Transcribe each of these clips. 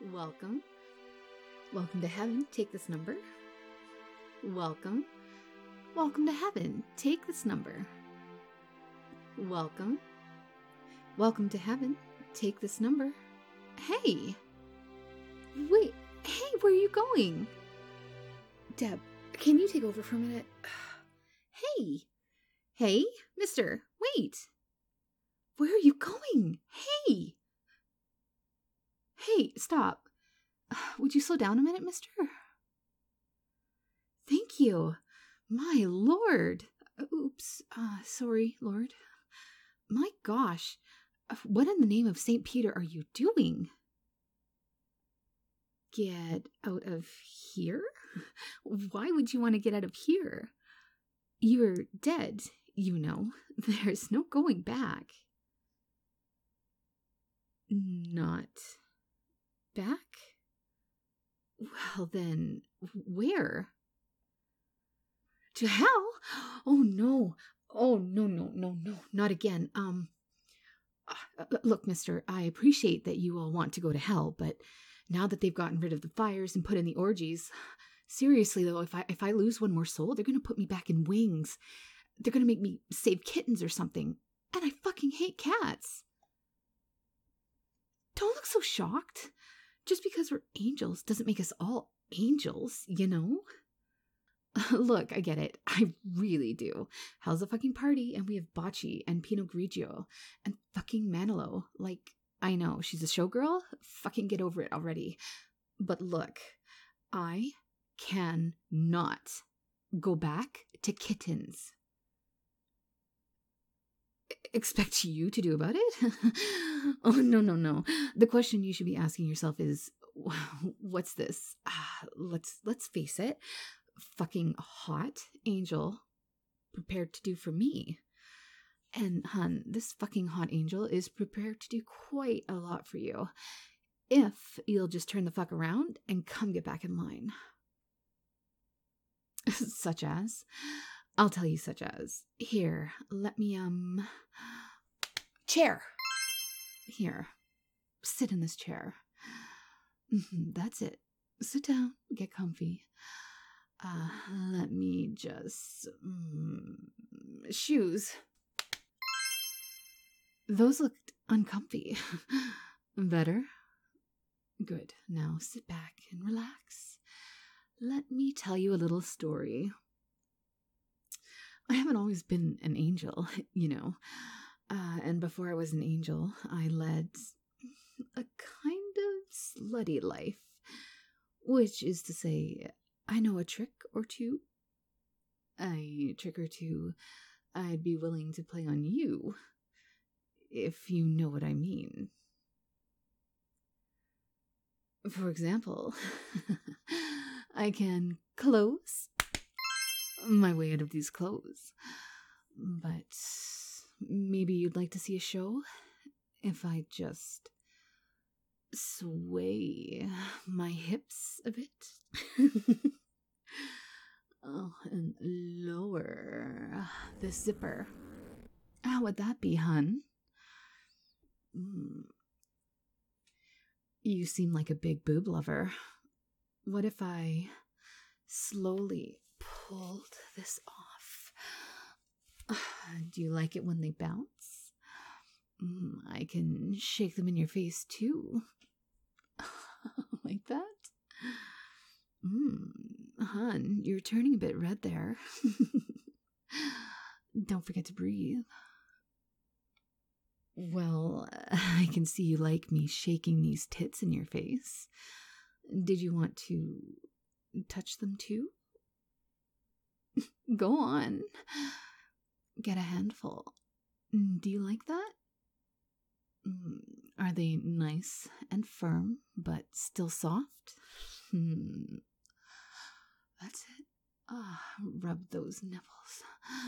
Welcome. Welcome to heaven. Take this number. Welcome. Welcome to heaven. Take this number. Welcome. Welcome to heaven. Take this number. Hey! Wait. Hey, where are you going? Deb, can you take over for a minute? Hey! Hey, mister, wait! Where are you going? Hey! Hey, stop. Would you slow down a minute, mister? Thank you. My lord. Oops. Sorry, lord. My gosh. What in the name of St. Peter are you doing? Get out of here? Why would you want to get out of here? You're dead, you know. There's no going back. Not back? Well then, where? To hell? Oh no. Oh no, not again. Look, mister, I appreciate that you all want to go to hell, but now that they've gotten rid of the fires and put in the orgies, seriously though, if I lose one more soul, they're gonna put me back in wings. They're gonna make me save kittens or something. And I fucking hate cats. Don't look so shocked. Just because we're angels doesn't make us all angels, you know? Look, I get it. I really do. Hell's a fucking party, and we have Bocce and Pinot Grigio and fucking Manilo. Like, I know, she's a showgirl. Fucking get over it already. But look, I cannot go back to kittens. Expect you to do about it? Oh, no. The question you should be asking yourself is, what's this? Let's face it. Fucking hot angel prepared to do for me. And hun, this fucking hot angel is prepared to do quite a lot for you if you'll just turn the fuck around and come get back in line. Such as? I'll tell you such as. Here, let me, chair. Here, sit in this chair. That's it. Sit down, get comfy. Let me just... shoes. Those looked uncomfy. Better? Good. Now sit back and relax. Let me tell you a little story. I haven't always been an angel, you know. And before I was an angel, I led a kind of slutty life. Which is to say, I know a trick or two. A trick or two I'd be willing to play on you, if you know what I mean. For example, I can close my way out of these clothes. But maybe you'd like to see a show? If I just sway my hips a bit? Oh, and lower the zipper. How would that be, hun? You seem like a big boob lover. What if I slowly pulled this off? Do you like it when they bounce? I can shake them in your face too. Like that? Hun, you're turning a bit red there. Don't forget to breathe. Well, I can see you like me shaking these tits in your face. Did you want to touch them too? Go on. Get a handful. Do you like that? Are they nice and firm, but still soft? That's it. Rub those nipples.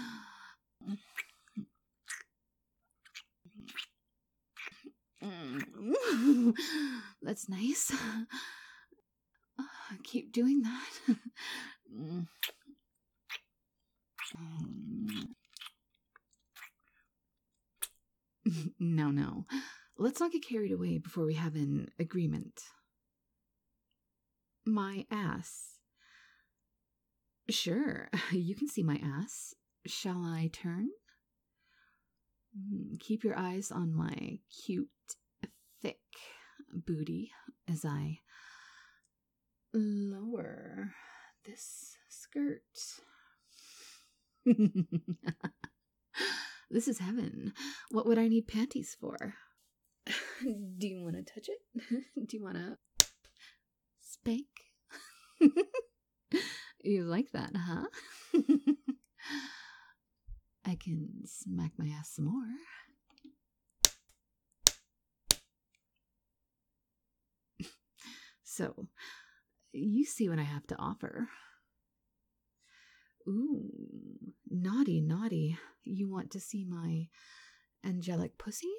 That's nice. Keep doing that. No. Let's not get carried away before we have an agreement. My ass. Sure, you can see my ass. Shall I turn? Keep your eyes on my cute, thick booty as I lower this skirt. This is heaven. What would I need panties for? Do you want to touch it? Do you want to spank? You like that, huh? I can smack my ass some more. So, you see what I have to offer. Ooh, naughty, naughty. You want to see my angelic pussy?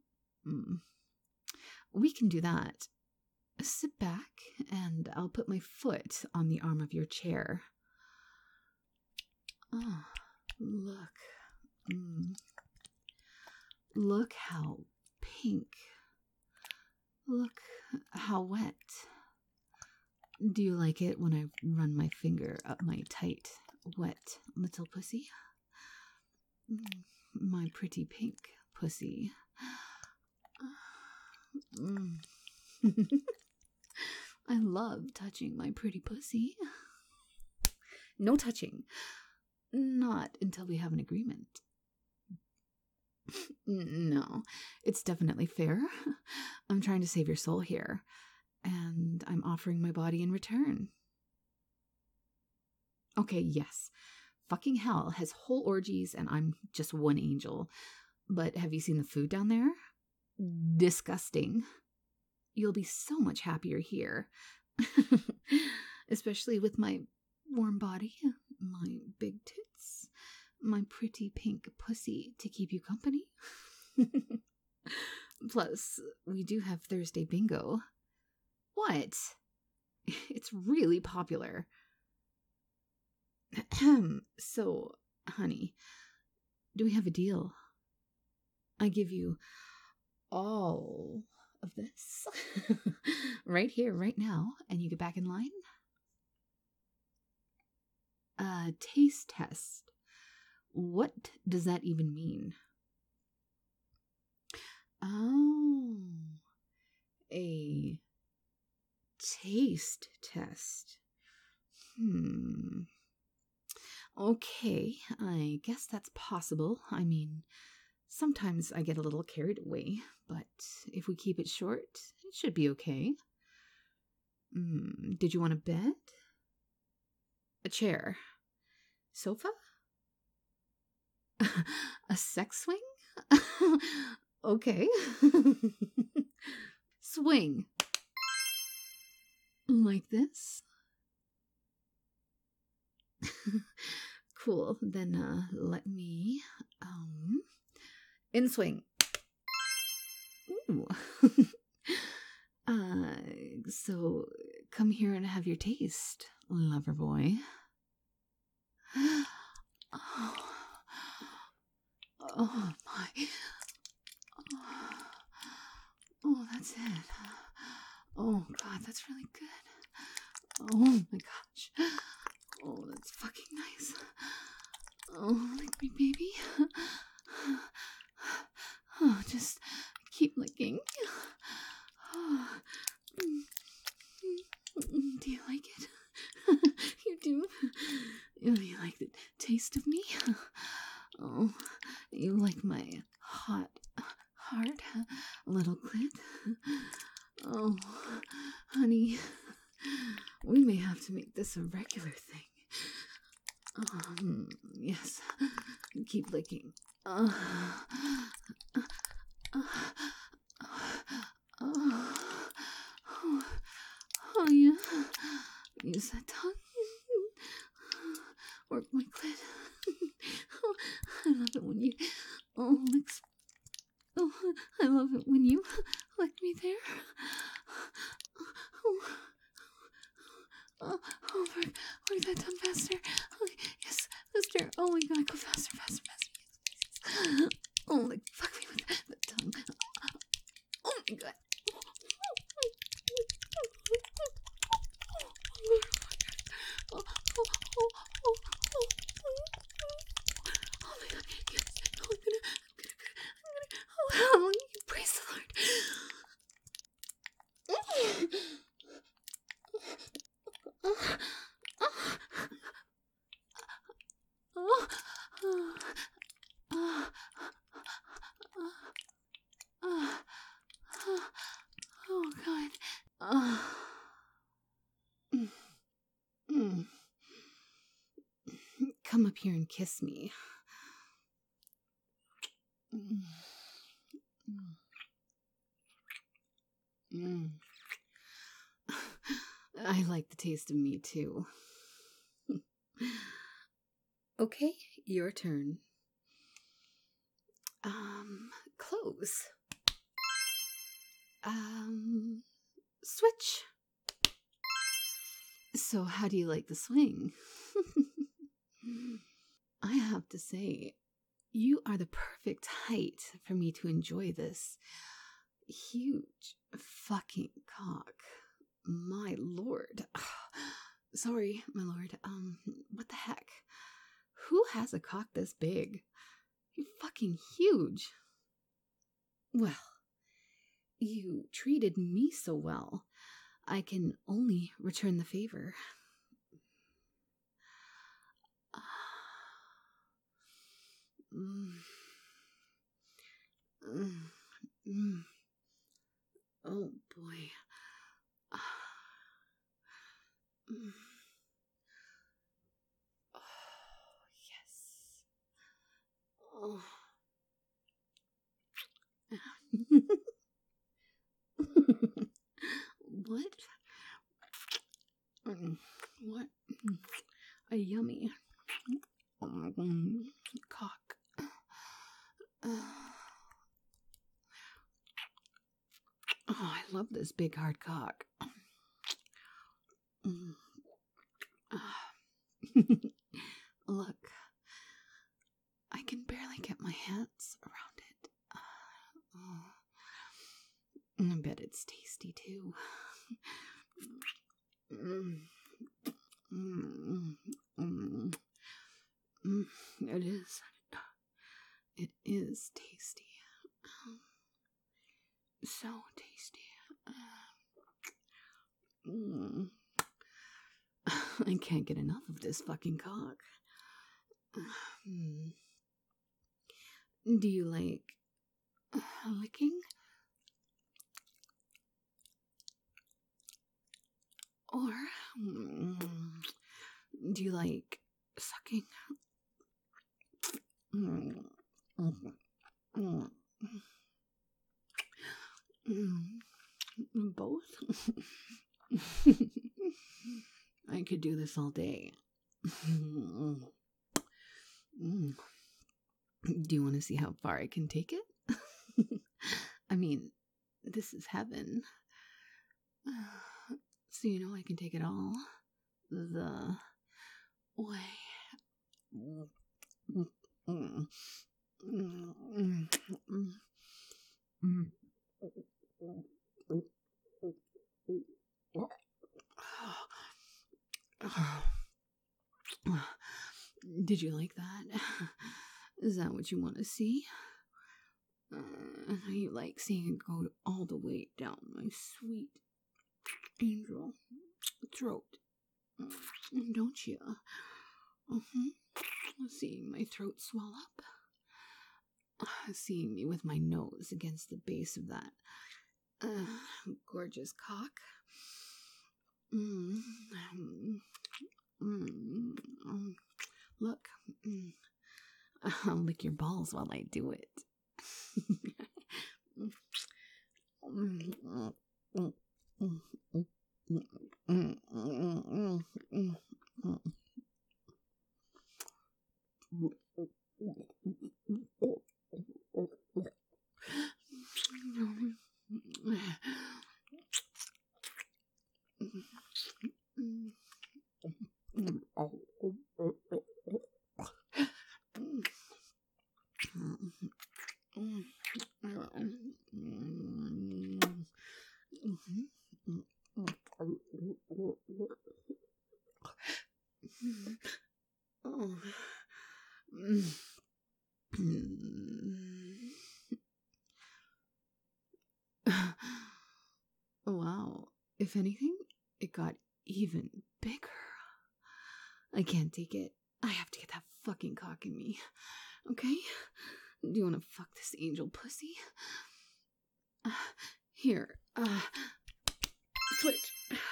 We can do that. Sit back, and I'll put my foot on the arm of your chair. Oh, look. Look how pink. Look how wet. Do you like it when I run my finger up my tight, wet little pussy? My pretty pink pussy. I love touching my pretty pussy. No touching. Not until we have an agreement. No, it's definitely fair. I'm trying to save your soul here, and I'm offering my body in return. Okay, yes. Fucking hell has whole orgies, and I'm just one angel. But have you seen the food down there? Disgusting. You'll be so much happier here. Especially with my warm body, my big tits, my pretty pink pussy to keep you company. Plus, we do have Thursday bingo. What? It's really popular. So, honey, do we have a deal? I give you all of this right here, right now, and you get back in line? A taste test. What does that even mean? Oh, a taste test. Okay, I guess that's possible. I mean, sometimes I get a little carried away, but if we keep it short, it should be okay. Did you want a bed? A chair? Sofa? A sex swing? Okay. Swing. Like this? Cool. Then let me in swing. Ooh. So come here and have your taste, lover boy. Oh my. Oh, that's it. Oh god, that's really good. Oh my gosh. Oh, that's fucking nice. Oh, lick me, baby. Oh, just keep licking. Do you like it? You do? You like the taste of me? Oh, you like my hot, hard little clit? Oh, honey, we may have to make this a regular thing. Yes, keep licking. Oh, yeah. Use that tongue. Work my clit. Oh, I love it when you licks. Oh, I love it when you lick me there. Work that tongue faster. Oh, yes, faster. Oh my god, go faster, faster, faster. Yes. Oh, fuck me with the tongue. Oh my god. Mm, mm. Come up here and kiss me. Mm, mm, mm. I like the taste of me too. Okay, your turn. Close. Switch. So, how do you like the swing? I have to say, you are the perfect height for me to enjoy this huge fucking cock. My lord. Sorry, my lord. What the heck? Who has a cock this big? You're fucking huge. Well, you treated me so well. I can only return the favor. Oh boy. Oh, yes. Oh. What? What? A yummy cock. Oh, I love this big hard cock. Look, I can barely get my hands around it. I bet it's tasty too. It is. It is tasty. So tasty. I can't get enough of this fucking cock. Do you like licking? Or do you like sucking? Both? I could do this all day. Do you want to see how far I can take it? I mean, this is heaven. So you know I can take it all the way. Did you like that? Is that what you want to see? You like seeing it go all the way down my sweet angel throat, don't you? Seeing my throat swell up, seeing me with my nose against the base of that gorgeous cock. Look, I'll lick your balls while I do it. Wow. If anything, it got even bigger. I can't take it. I have to get that fucking cock in me. Okay? Do you want to fuck this angel pussy? Here. switch.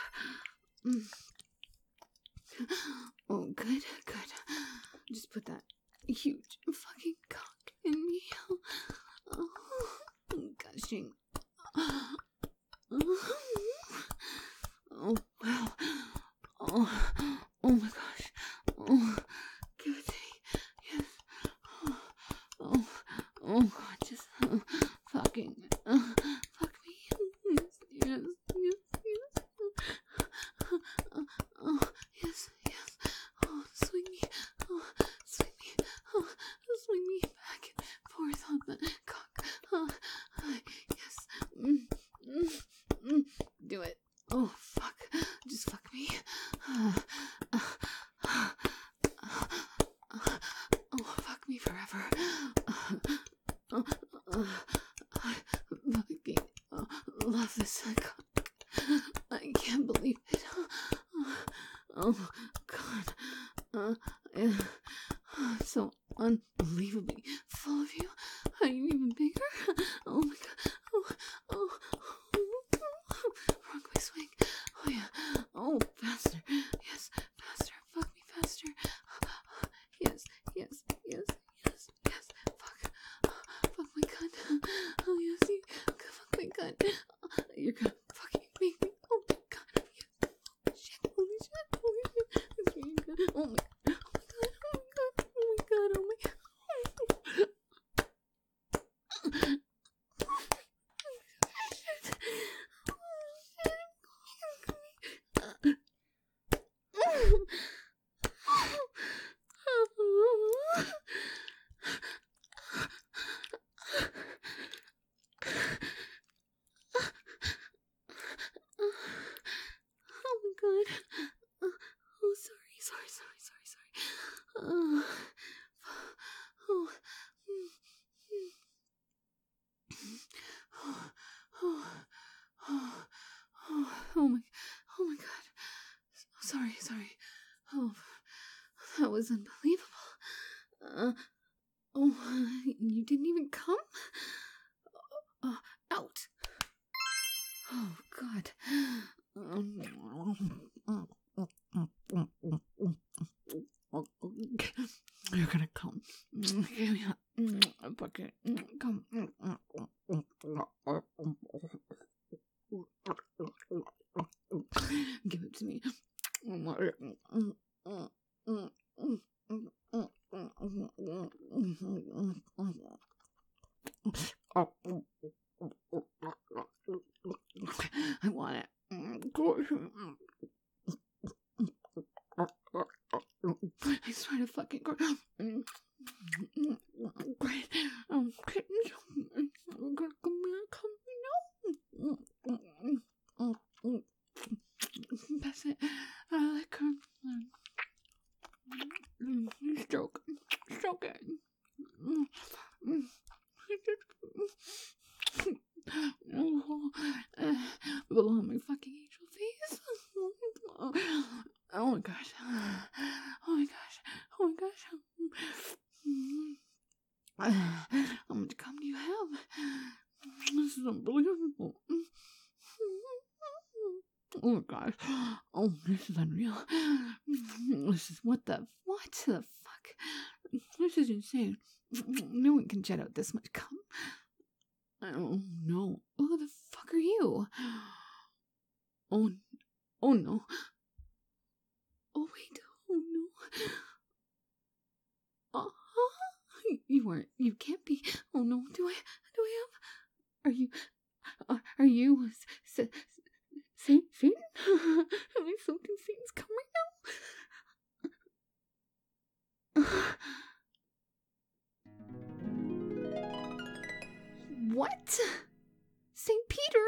Oh, good. Just put that huge fucking cock in me. Oh, gushing. Oh, wow. Oh my gosh. Oh, give it to me. Yes. Oh God, just fucking, fuck me. Yes. Yes. Oh, swing me. Oh, swing me back and forth on the cock. Yes. Do it. Oh, fuck. Just fuck me. Oh, fuck me forever. I fucking love this cock. I can't believe it. Oh, God. So unbelievably full of you. Are you even bigger? Oh my God. Oh. Wrong way swing. Oh yeah. Oh, faster. Yes, faster. Fuck me faster. Yes. Fuck my cunt. Oh yes, you fuck my cunt. You're gonna fucking make me. Oh my God. Yes. Holy shit. It's really good. Oh my God. Oh my God. Sorry. Oh, that was unbelievable. You didn't even come? Out. Oh, God. You're gonna come. Fucking come. Give it to me. I want it. I swear to fucking God. Great. That's it. I like her. Stroke it. Below my fucking angel face. Oh my gosh. How much cum do you have? This is unbelievable. Oh my gosh. Oh, this is unreal. This is what the fuck? This is insane. No one can jet out this much cum. Oh no. Who the fuck are you? Oh no. Oh wait. Oh no. You can't be. Oh no. Do I have? Are you Satan? Am I soaking Satan's cum right now? What? St. Peter?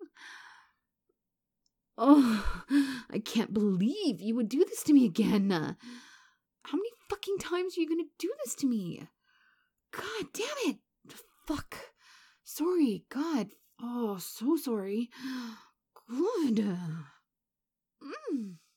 Oh, I can't believe you would do this to me again. How many fucking times are you gonna do this to me? God damn it. Fuck. Sorry, God. Oh, so sorry. Good.